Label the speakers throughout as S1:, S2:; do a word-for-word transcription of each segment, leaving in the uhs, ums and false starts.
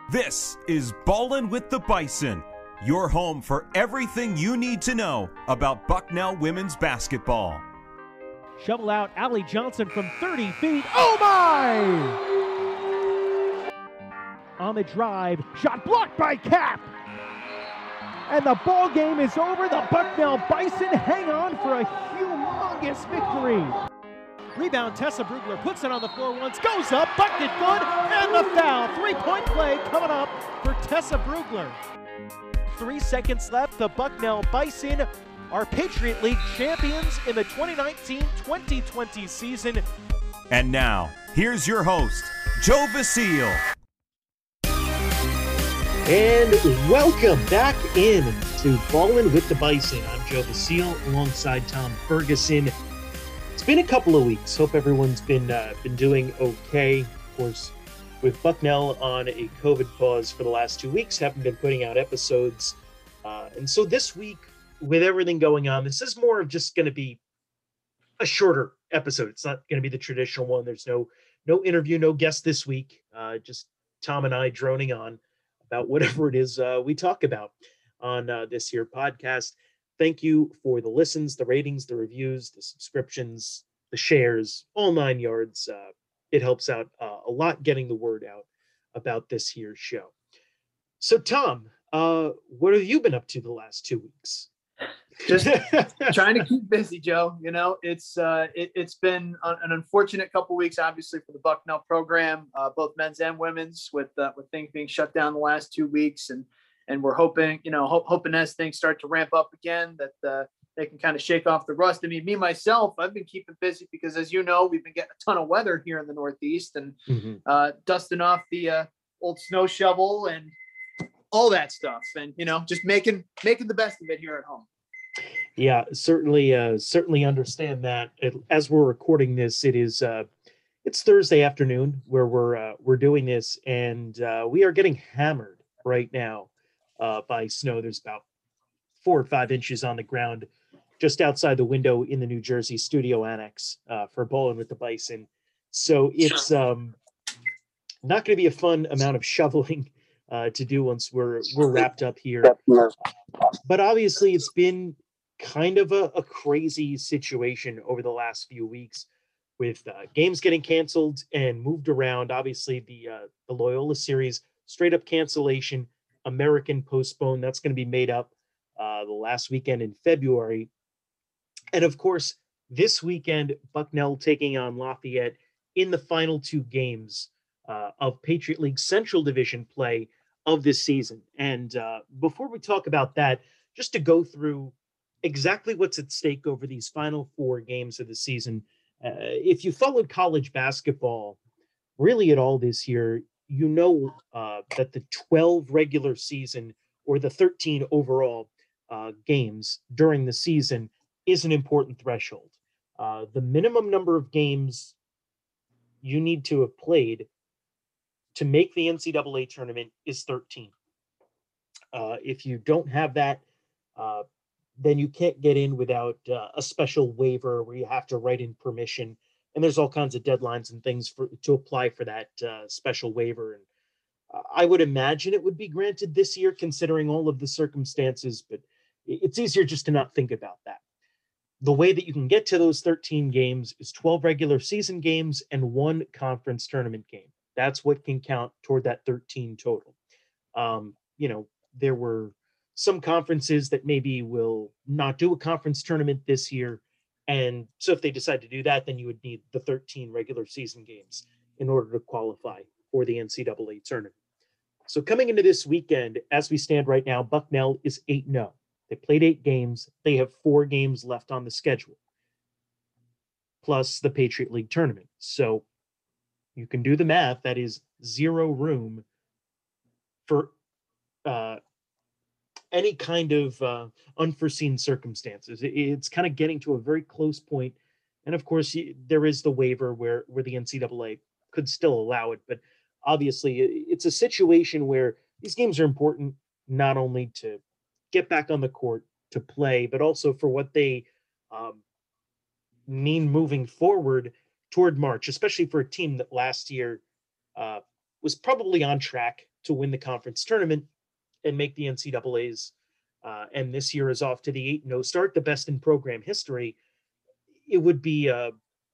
S1: This is Ballin' with the Bison, your home for everything you need to know about Bucknell women's basketball.
S2: Shovel out, Allie Johnson from thirty feet. Oh my! On the drive, shot blocked by Cap. And the ball game is over. The Bucknell Bison hang on for a humongous victory. Rebound, Tessa Brugler puts it on the floor once, goes up, bucket good, and the foul. Three-point play coming up for Tessa Brugler. Three seconds left. The Bucknell Bison are Patriot League champions in the twenty nineteen twenty twenty season.
S1: And now, here's your host, Joe Vasile.
S3: And welcome back in to Ballin' with the Bison. I'm Joe Vasile alongside Tom Ferguson. It's been a couple of weeks. Hope everyone's been uh, been doing okay. Of course, with Bucknell on a COVID pause for the last two weeks, haven't been putting out episodes. Uh, and so this week, with everything going on, this is more of just going to be a shorter episode. It's not going to be the traditional one. There's no no interview, no guest this week. Uh, just Tom and I droning on about whatever it is uh, we talk about on uh, this here podcast. Thank you for the listens, the ratings, the reviews, the subscriptions, the shares, all nine yards. Uh, it helps out uh, a lot getting the word out about this here show. So, Tom, uh, what have you been up to the last two weeks?
S4: Just trying to keep busy, Joe. You know, it's uh, it, it's been an unfortunate couple weeks, obviously, for the Bucknell program, uh, both men's and women's, with uh, with things being shut down the last two weeks, and and we're hoping, you know, ho- hoping as things start to ramp up again, that uh, they can kind of shake off the rust. I mean, me myself, I've been keeping busy because, as you know, we've been getting a ton of weather here in the Northeast, and mm-hmm. uh, dusting off the uh, old snow shovel and all that stuff, and you know, just making making the best of it here at home.
S3: Yeah, certainly, uh, certainly understand that. As we're recording this, it is uh, it's Thursday afternoon where we're uh, we're doing this, and uh, we are getting hammered right now uh, by snow. There's about four or five inches on the ground just outside the window in the New Jersey studio annex uh, for Ballin' with the Bison. So it's um, not going to be a fun amount of shoveling uh, to do once we're we're wrapped up here. But obviously, it's been kind of a, a crazy situation over the last few weeks with uh, games getting canceled and moved around. Obviously, the uh, the Loyola series, straight up cancellation, American postponed. That's going to be made up uh, the last weekend in February. And of course, this weekend, Bucknell taking on Lafayette in the final two games uh, of Patriot League Central Division play of this season. And uh, before we talk about that, just to go through exactly what's at stake over these final four games of the season. Uh, if you followed college basketball really at all this year, you know uh, that the twelve regular season or the thirteen overall uh, games during the season is an important threshold. Uh, the minimum number of games you need to have played to make the N C double A tournament is thirteen. Uh, if you don't have that, uh, then you can't get in without uh, a special waiver where you have to write in permission. And there's all kinds of deadlines and things for to apply for that uh, special waiver. And uh, I would imagine it would be granted this year, considering all of the circumstances, but it's easier just to not think about that. The way that you can get to those thirteen games is twelve regular season games and one conference tournament game. That's what can count toward that thirteen total. Um, you know, there were some conferences that maybe will not do a conference tournament this year. And so if they decide to do that, then you would need the thirteen regular season games in order to qualify for the N C double A tournament. So coming into this weekend, as we stand right now, Bucknell is eight and oh. They played eight games. They have four games left on the schedule, plus the Patriot League tournament. So you can do the math. That is zero room for uh, any kind of uh, unforeseen circumstances. It, it's kind of getting to a very close point. And of course, there is the waiver where, where the N C double A could still allow it. But obviously, it's a situation where these games are important, not only to get back on the court to play, but also for what they um, mean moving forward toward March, especially for a team that last year uh, was probably on track to win the conference tournament and make the N C double A's. Uh, and this year is off to the eight and oh start, the best in program history. It would be uh,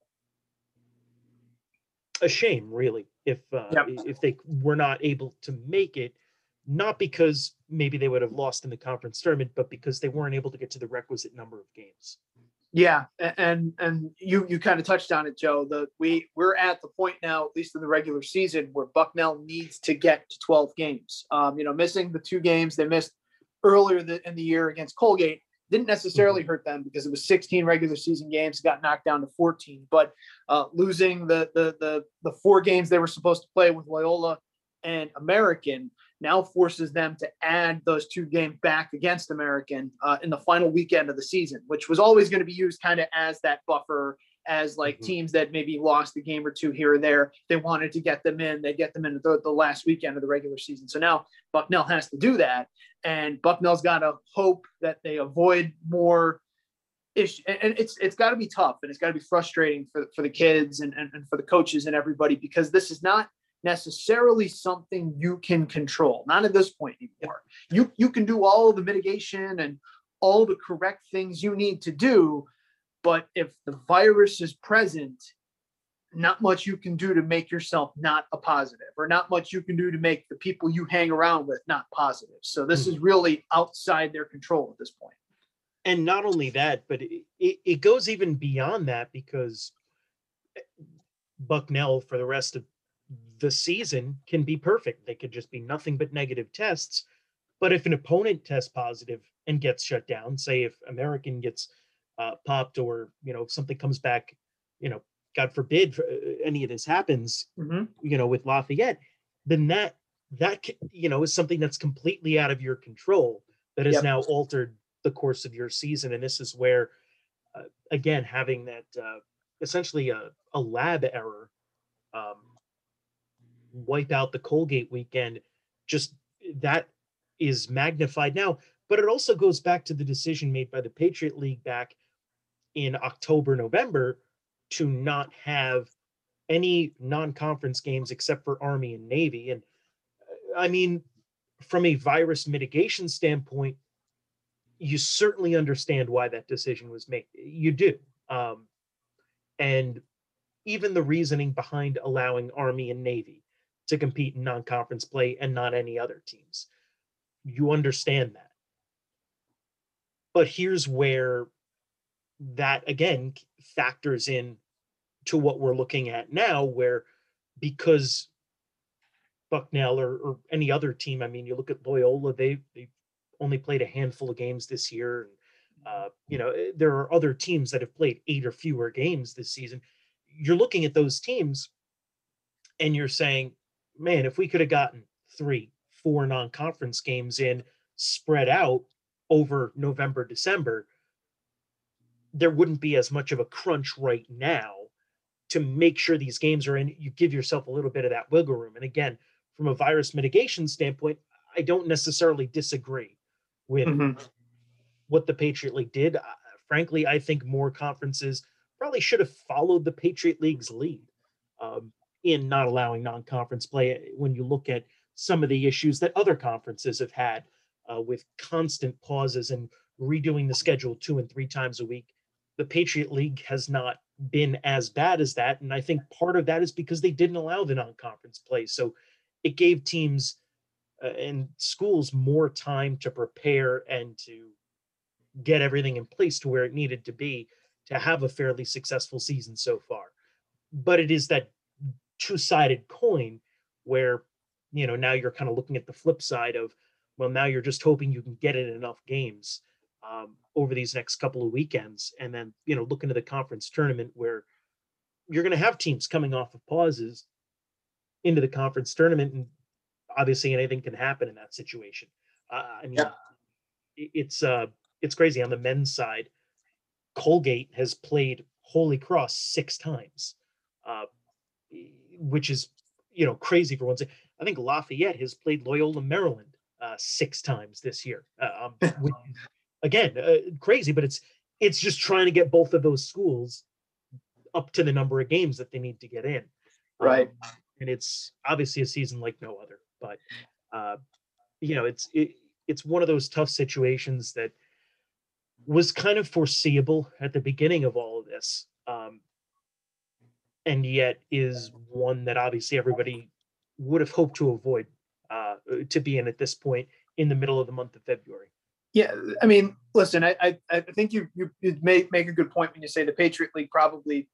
S3: a shame, really, if uh,
S4: Yep.
S3: if they were not able to make it, not because maybe they would have lost in the conference tournament, but because they weren't able to get to the requisite number of games.
S4: Yeah, a- and and you you kind of touched on it, Joe. The we we're at the point now, at least in the regular season, where Bucknell needs to get to twelve games. Um, you know, missing the two games they missed earlier the, in the year against Colgate didn't necessarily
S3: Mhm.
S4: hurt them because it was sixteen regular season games, got knocked down to fourteen. But uh, losing the the the the four games they were supposed to play with Loyola and American now forces them to add those two games back against American uh, in the final weekend of the season, which was always going to be used kind of as that buffer, as like
S3: Mhm.
S4: teams that maybe lost a game or two here or there. They wanted to get them in, they get them in the, the last weekend of the regular season. So now Bucknell has to do that. And Bucknell's got to hope that they avoid more issue. And it's, it's got to be tough, and it's got to be frustrating for, for the kids and, and, and for the coaches and everybody, because this is not necessarily something you can control. Not at this point anymore. You you can do all the mitigation and all the correct things you need to do, but if the virus is present, not much you can do to make yourself not a positive, or not much you can do to make the people you hang around with not positive. So this is really outside their control at this point.
S3: And not only that, but it, it, it goes even beyond that, because Bucknell for the rest of the season can be perfect. They could just be nothing but negative tests. But if an opponent tests positive and gets shut down, say if American gets uh, popped, or, you know, if something comes back, you know, God forbid for, uh, any of this happens,
S4: Mm-hmm.
S3: you know, with Lafayette, then that, that, you know, is something that's completely out of your control, that has
S4: Yep.
S3: now altered the course of your season. And this is where, uh, again, having that uh, essentially a, a lab error um, wipe out the Colgate weekend, just that is magnified now. But it also goes back to the decision made by the Patriot League back in October, November, to not have any non-conference games except for Army and Navy. And uh, I mean, from a virus mitigation standpoint, you certainly understand why that decision was made. You do. Um, and even the reasoning behind allowing Army and Navy to compete in non-conference play and not any other teams. You understand that. But here's where that, again, factors in to what we're looking at now, where because Bucknell or, or any other team, I mean, you look at Loyola, they, they only played a handful of games this year. And, uh, you know, there are other teams that have played eight or fewer games this season. You're looking at those teams and you're saying, man, if we could have gotten three, four non-conference games in spread out over November, December, there wouldn't be as much of a crunch right now to make sure these games are in. You give yourself a little bit of that wiggle room. And again, from a virus mitigation standpoint, I don't necessarily disagree with
S4: Mm-hmm.
S3: what the Patriot League did. Uh, frankly, I think more conferences probably should have followed the Patriot League's lead um, in not allowing non-conference play. When you look at some of the issues that other conferences have had uh, with constant pauses and redoing the schedule two and three times a week, the Patriot League has not been as bad as that. And I think part of that is because they didn't allow the non-conference play. So it gave teams uh, and schools more time to prepare and to get everything in place to where it needed to be to have a fairly successful season so far. But it is that two-sided coin where, you know, now you're kind of looking at the flip side of, well, now you're just hoping you can get in enough games um, over these next couple of weekends. And then, you know, look into the conference tournament where you're going to have teams coming off of pauses into the conference tournament. And obviously anything can happen in that situation. Uh, I mean,
S4: Yeah.
S3: it's, uh, it's crazy. On the men's side, Colgate has played Holy Cross six times, uh, which is, you know, crazy for one thing. I think Lafayette has played Loyola, Maryland uh, six times this year. Uh, um, which, again, uh, crazy, but it's it's just trying to get both of those schools up to the number of games that they need to get in.
S4: Right.
S3: Um, and it's obviously a season like no other. But Uh, you know, it's it, it's one of those tough situations that was kind of foreseeable at the beginning of all of this, um, and yet is one that obviously everybody would have hoped to avoid uh, to be in at this point in the middle of the month of February.
S4: Yeah, I mean, listen, I I, I think you you, you make make a good point when you say the Patriot League probably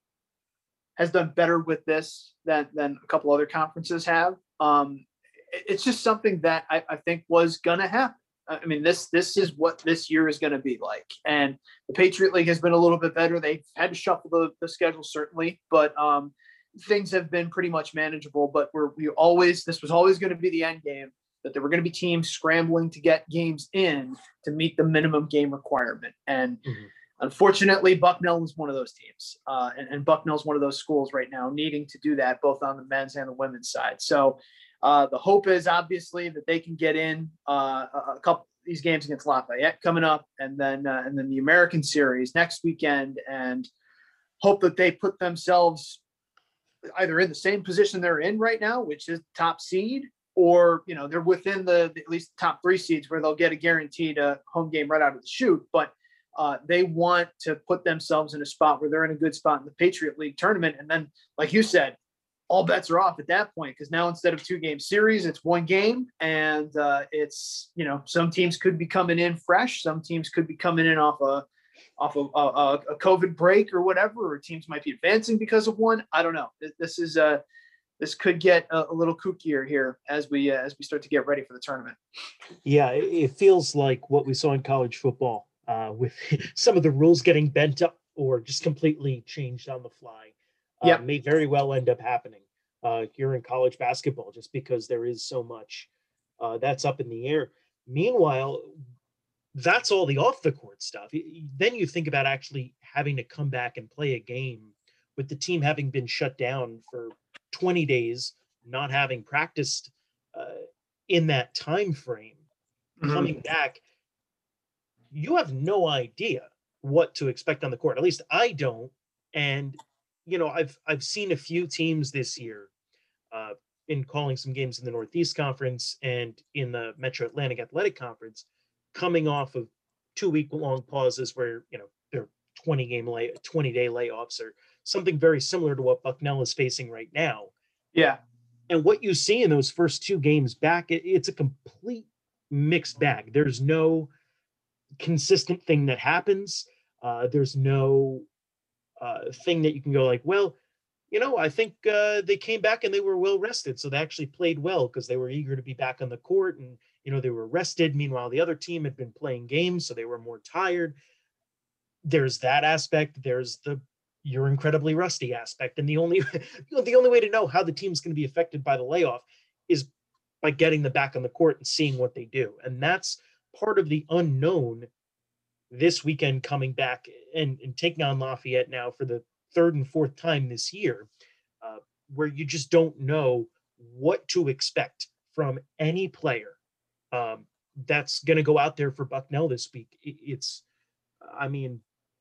S4: has done better with this than than a couple other conferences have. Um, it's just something that I, I think was gonna happen. I mean, this this is what this year is going to be like. And the Patriot League has been a little bit better. They've had to shuffle the, the schedule, certainly, but um, things have been pretty much manageable. But we're we always this was always going to be the end game, that there were going to be teams scrambling to get games in to meet the minimum game requirement. And mm-hmm. unfortunately, Bucknell was one of those teams. Uh, and, and Bucknell is one of those schools right now needing to do that, both on the men's and the women's side. So Uh, the hope is obviously that they can get in uh, a couple of these games against Lafayette coming up, and then uh, and then the American Series next weekend, and hope that they put themselves either in the same position they're in right now, which is top seed, or you know they're within the, the at least the top three seeds where they'll get a guaranteed uh, home game right out of the chute. But uh, they want to put themselves in a spot where they're in a good spot in the Patriot League tournament, and then, like you said, all bets are off at that point, because now instead of two game series, it's one game. And uh, it's, you know, some teams could be coming in fresh. Some teams could be coming in off a, off of a, a COVID break or whatever, or teams might be advancing because of one. I don't know. This is a, uh, this could get a, a little kookier here as we, uh, as we start to get ready for the tournament.
S3: Yeah. It feels like what we saw in college football uh, with some of the rules getting bent up or just completely changed on the fly. Uh,
S4: yeah,
S3: may very well end up happening uh, here in college basketball, just because there is so much uh, that's up in the air. Meanwhile, that's all the off the court stuff. Then you think about actually having to come back and play a game with the team having been shut down for twenty days, not having practiced uh, in that time frame, mm-hmm. coming back. You have no idea what to expect on the court. At least I don't. And you know, I've I've seen a few teams this year uh, in calling some games in the Northeast Conference and in the Metro Atlantic Athletic Conference, coming off of two week long pauses where you know they're twenty game lay twenty day layoffs or something very similar to what Bucknell is facing right now.
S4: Yeah,
S3: and what you see in those first two games back, it, it's a complete mixed bag. There's no consistent thing that happens. Uh, there's no Uh, thing that you can go like, well, you know, I think uh, they came back and they were well rested. So they actually played well because they were eager to be back on the court and, you know, they were rested. Meanwhile, the other team had been playing games, so they were more tired. There's that aspect. There's the you're incredibly rusty aspect. And the only, you know, the only way to know how the team's going to be affected by the layoff is by getting them back on the court and seeing what they do. And that's part of the unknown this weekend, coming back and, and taking on Lafayette now for the third and fourth time this year, uh, where you just don't know what to expect from any player um, that's going to go out there for Bucknell this week. It, it's, I mean,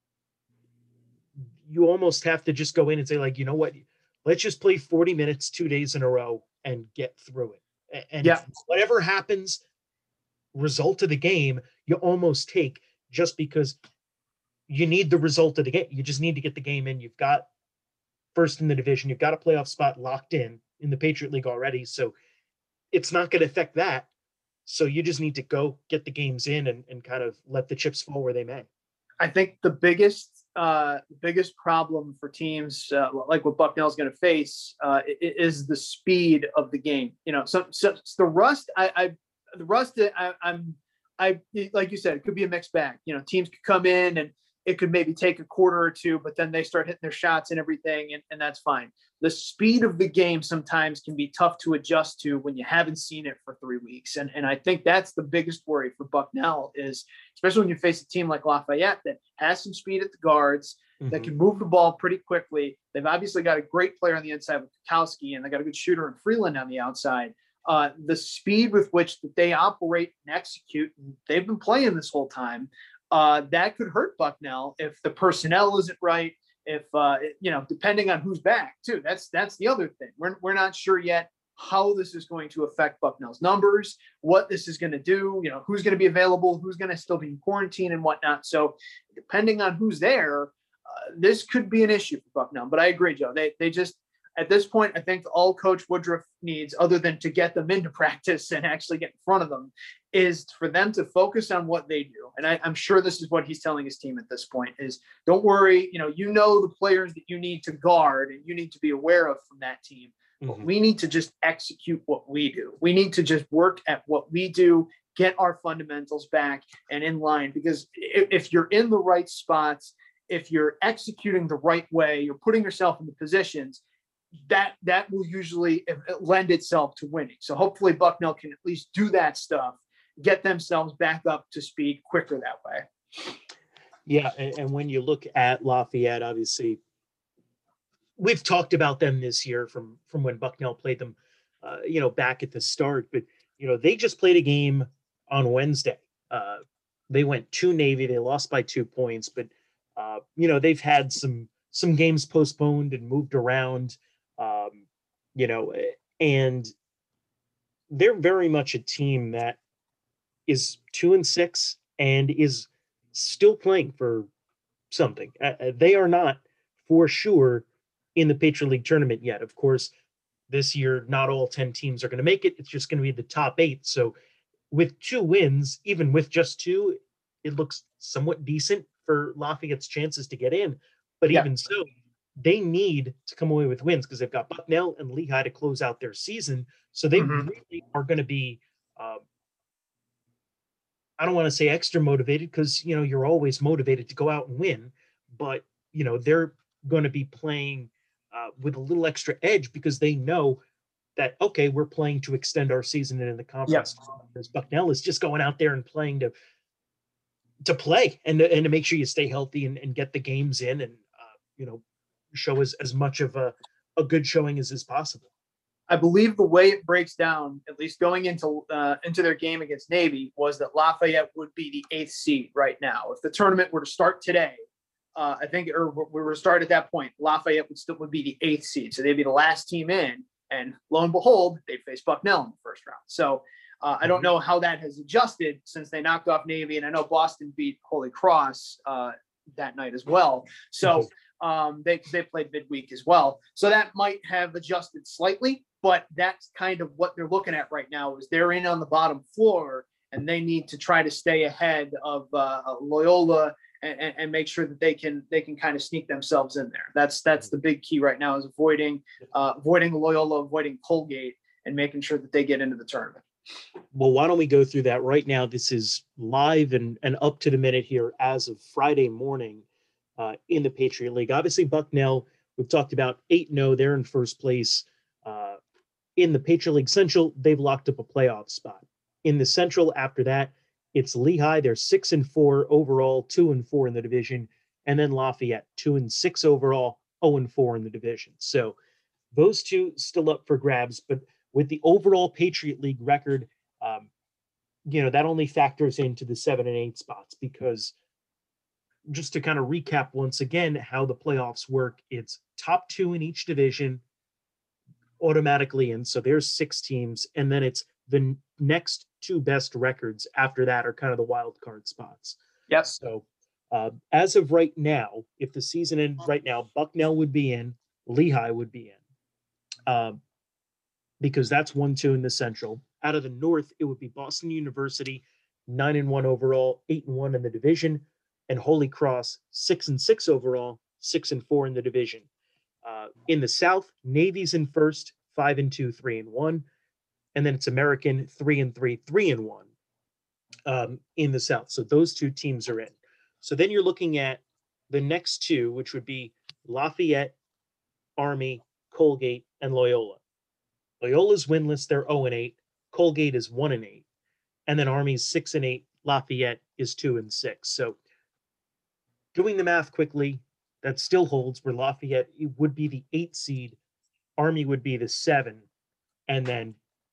S3: you almost have to just go in and say, like, you know what, let's just play forty minutes, two days in a row and get through it. And
S4: yeah.
S3: whatever happens, result of the game, you almost take, just because you need the result of the game. You just need to get the game in. You've got first in the division. You've got a playoff spot locked in in the Patriot League already. So it's not going to affect that. So you just need to go get the games in and, and kind of let the chips fall where they may.
S4: I think the biggest, uh, biggest problem for teams uh, like what Bucknell is going to face uh, is the speed of the game. You know, so, so the rust, I, I the rust, I, I'm, I, like you said, it could be a mixed bag. You know, teams could come in and it could maybe take a quarter or two, but then they start hitting their shots and everything, and, and that's fine. The speed of the game sometimes can be tough to adjust to when you haven't seen it for three weeks. And, and I think that's the biggest worry for Bucknell is, especially when you face a team like Lafayette that has some speed at the guards, mm-hmm. that can move the ball pretty quickly. They've obviously got a great player on the inside with Kukowski, and they got a good shooter in Freeland on the outside. Uh, the speed with which that they operate and execute, and they've been playing this whole time, uh, that could hurt Bucknell if the personnel isn't right. If uh, you know, depending on who's back too. That's that's the other thing. We're we're not sure yet how this is going to affect Bucknell's numbers, what this is going to do, you know, who's going to be available, who's going to still be in quarantine and whatnot. So depending on who's there, uh, this could be an issue for Bucknell. But I agree, Joe. They they just, at this point, I think all Coach Woodruff needs, other than to get them into practice and actually get in front of them, is for them to focus on what they do. And I, I'm sure this is what he's telling his team at this point is, don't worry, you know, you know the players that you need to guard and you need to be aware of from that team. Mm-hmm. We need to just execute what we do. We need to just work at what we do, get our fundamentals back and in line, because if, if you're in the right spots, if you're executing the right way, you're putting yourself in the positions, that that will usually lend itself to winning. So hopefully Bucknell can at least do that stuff, get themselves back up to speed quicker that way.
S3: Yeah, and, and when you look at Lafayette, obviously, we've talked about them this year from, from when Bucknell played them, uh, you know, back at the start. But, you know, they just played a game on Wednesday. Uh, they went to Navy. They lost by two points. But, uh, you know, they've had some some games postponed and moved around, um, you know, and they're very much a team that is two and six and is still playing for something. Uh, they are not for sure in the Patriot League tournament yet. Of course, this year, not all ten teams are going to make it. It's just going to be the top eight. So with two wins, even with just two, it looks somewhat decent for Lafayette's chances to get in. But yeah. Even so, they need to come away with wins because they've got Bucknell and Lehigh to close out their season. So they mm-hmm. really are going to be, um, I don't want to say extra motivated because, you know, you're always motivated to go out and win. But, you know, they're going to be playing Uh, with a little extra edge because they know that, okay, we're playing to extend our season in the conference. Because yep. Bucknell is just going out there and playing to to play and to, and to make sure you stay healthy and, and get the games in and, uh, you know, show as, as much of a, a good showing as is possible.
S4: I believe the way it breaks down, at least going into uh, into their game against Navy, was that Lafayette would be the eighth seed right now. If the tournament were to start today, Uh, I think, or we were start at that point, Lafayette would still would be the eighth seed. So they'd be the last team in, and lo and behold, they'd face Bucknell in the first round. So uh, I don't know how that has adjusted since they knocked off Navy, and I know Boston beat Holy Cross uh, that night as well. So um, they they played midweek as well. So that might have adjusted slightly, but that's kind of what they're looking at right now. Is they're in on the bottom floor, and they need to try to stay ahead of uh, Loyola. And, and make sure that they can they can kind of sneak themselves in there. That's that's the big key right now is avoiding uh, avoiding Loyola, avoiding Colgate, and making sure that they get into the tournament.
S3: Well, why don't we go through that right now? This is live and, and up to the minute here as of Friday morning uh, in the Patriot League. Obviously, Bucknell, we've talked about eight and oh. They're in first place. Uh, in the Patriot League Central, they've locked up a playoff spot. In the Central, after that, it's Lehigh. They're six and four overall, two and four in the division, and then Lafayette, two and six overall, zero and four in the division. So those two still up for grabs. But with the overall Patriot League record, um, you know that only factors into the seven and eight spots because just to kind of recap once again how the playoffs work, it's top two in each division automatically in. So there's six teams, and then it's the next two best records after that are kind of the wild card spots.
S4: Yep.
S3: So uh, as of right now, if the season ended right now, Bucknell would be in, Lehigh would be in, um, because that's one, two in the Central. Out of the North, it would be Boston University, nine and one overall, eight and one in the division, and Holy Cross, six and six overall, six and four in the division. Uh, in the South, Navy's in first, five and two, three and one. And then it's American, three and three, three and one um, in the South. So those two teams are in. So then you're looking at the next two, which would be Lafayette, Army, Colgate, and Loyola. Loyola's winless, they're zero and eight. Colgate is one and eight. And then Army's six and eight. Lafayette is two and six. So doing the math quickly, that still holds where Lafayette would be the eight seed, Army would be the seven, and then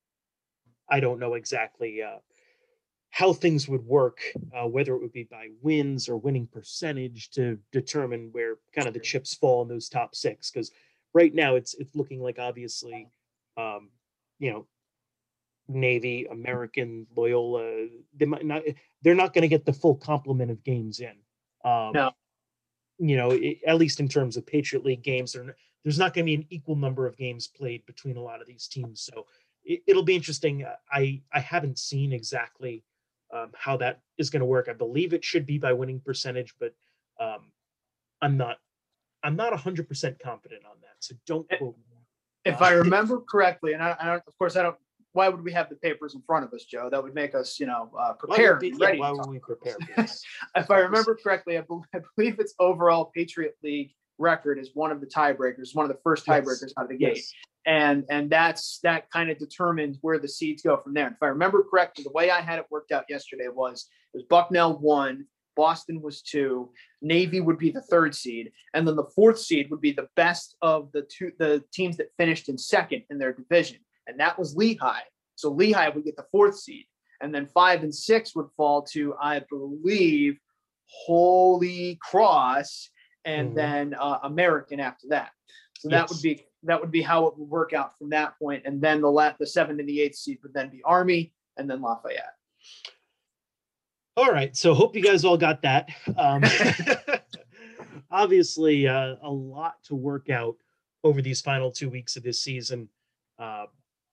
S3: I don't know exactly uh, how things would work, uh, whether it would be by wins or winning percentage to determine where kind of the chips fall in those top six. Because right now it's it's looking like obviously um, you know, Navy, American, Loyola, they might not, they're not going to get the full complement of games in. Um,
S4: No.
S3: You know, it, at least in terms of Patriot League games, there, there's not going to be an equal number of games played between a lot of these teams. So it, it'll be interesting. I, I haven't seen exactly um, how that is going to work. I believe it should be by winning percentage, but um, I'm not, I'm not one hundred percent confident on that. So don't quote me.
S4: If I remember correctly, and I, I don't, of course, I don't. Why would we have the papers in front of us, Joe? That would make us, you know, uh, prepared.
S3: Why would,
S4: ready
S3: yeah, why would we prepare for this?
S4: If I remember correctly, I, be- I believe its overall Patriot League record is one of the tiebreakers, one of the first tiebreakers yes. out of the gate, yes. and and that's that kind of determines where the seeds go from there. And if I remember correctly, the way I had it worked out yesterday was it was Bucknell one, Boston was two, Navy would be the third seed, and then the fourth seed would be the best of the two the teams that finished in second in their division, and that was Lehigh. So Lehigh would get the fourth seed, and then five and six would fall to, I believe, Holy Cross, and mm-hmm. then uh, American after that. So yes. that would be that would be how it would work out from that point, and then the la- the seventh and the eighth seed would then be Army, and then Lafayette.
S3: All right, so hope you guys all got that. Um, obviously, uh, a lot to work out over these final two weeks of this season. Uh,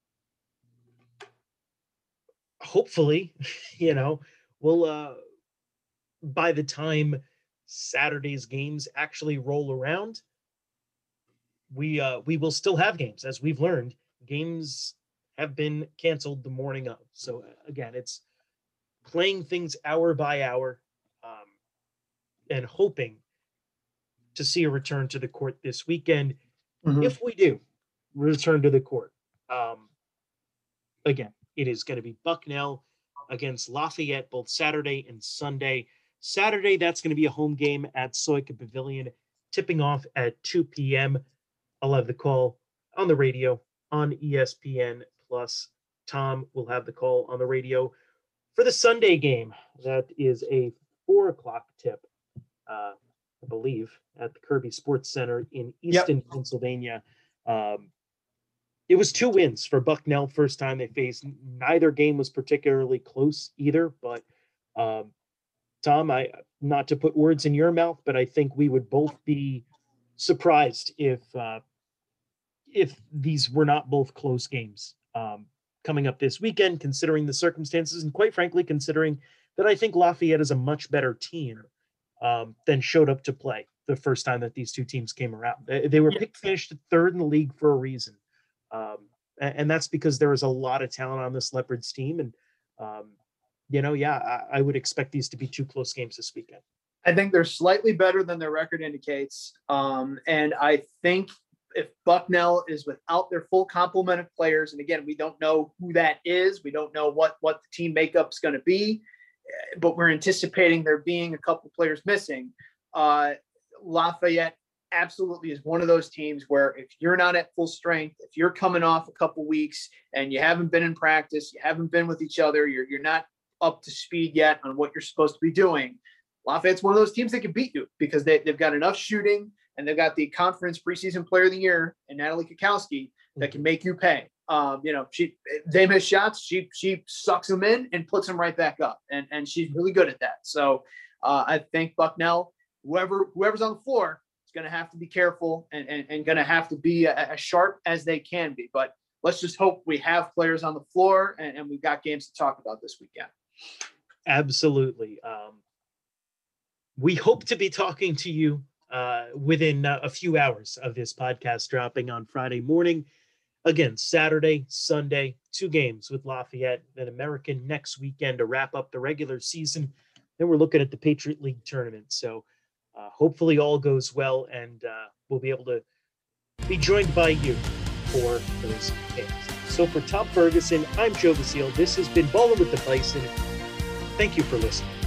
S3: hopefully, you know, we'll, uh, by the time Saturday's games actually roll around, we uh, we will still have games. As we've learned, games have been canceled the morning of. So again, it's playing things hour by hour, um, and hoping to see a return to the court this weekend. Mm-hmm. If we do return to the court, um, again, it is going to be Bucknell against Lafayette both Saturday and Sunday. Saturday, that's going to be a home game at Soika Pavilion, tipping off at two p.m. I'll have the call on the radio on E S P N Plus. Tom will have the call on the radio for the Sunday game. That is a four o'clock tip, uh, I believe, at the Kirby Sports Center in Easton, yep. Pennsylvania. Um, it was two wins for Bucknell. First time they faced. Neither game was particularly close either. But um, Tom, I not to put words in your mouth, but I think we would both be surprised if uh, if these were not both close games. Um, coming up this weekend, considering the circumstances, and quite frankly, considering that I think Lafayette is a much better team um, than showed up to play the first time that these two teams came around. They, they were yeah. picked, finished third in the league for a reason. Um, and, and that's because there is a lot of talent on this Leopards team. And, um, you know, yeah, I, I would expect these to be two close games this weekend.
S4: I think they're slightly better than their record indicates. Um, and I think if Bucknell is without their full complement of players, and again, we don't know who that is, we don't know what, what the team makeup is going to be, but we're anticipating there being a couple players missing. Uh, Lafayette absolutely is one of those teams where if you're not at full strength, if you're coming off a couple weeks and you haven't been in practice, you haven't been with each other, you're, you're not up to speed yet on what you're supposed to be doing, Lafayette's one of those teams that can beat you because they, they've got enough shooting, and they've got the conference preseason player of the year and Natalie Kukowski that can make you pay. Um, you know, she, they miss shots. She, she sucks them in and puts them right back up. And, and she's really good at that. So uh, I think Bucknell, whoever, whoever's on the floor is going to have to be careful and, and, and going to have to be a, as sharp as they can be. But let's just hope we have players on the floor and, and we've got games to talk about this weekend.
S3: Absolutely. Um, we hope to be talking to you Uh, within uh, a few hours of this podcast dropping on Friday morning. Again, Saturday, Sunday, two games with Lafayette, then American next weekend to wrap up the regular season. Then we're looking at the Patriot League tournament. So uh, hopefully all goes well, and uh, we'll be able to be joined by you for those games. So for Tom Ferguson, I'm Joe Basile. This has been Ballin' with the Bison. Thank you for listening.